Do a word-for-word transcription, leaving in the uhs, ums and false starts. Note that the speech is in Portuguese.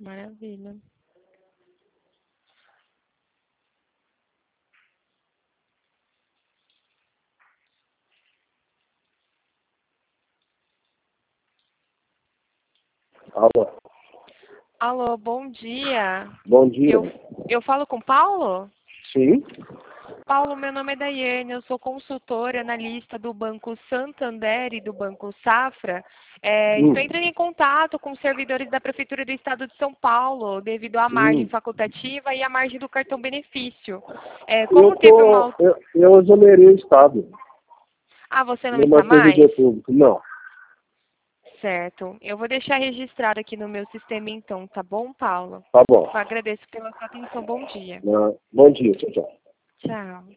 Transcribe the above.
Maravilha. Alô. Alô, bom dia. Bom dia. Eu, eu falo com Paulo? Sim. Paulo, meu nome é Daiane, eu sou consultora analista do Banco Santander e do Banco Safra. É, Hum. estou entrando em contato com os servidores da Prefeitura do Estado de São Paulo, devido à margem Hum. facultativa e à margem do cartão benefício. É, Eu, como teve tô, uma... eu, eu exonerei o Estado. Ah, você não Numa está servidor mais? público. Não. Certo. Eu vou deixar registrado aqui no meu sistema então, tá bom, Paulo? Tá bom. Eu agradeço pela sua atenção. Bom dia. Ah, bom dia. Tchau, tchau. Tchau.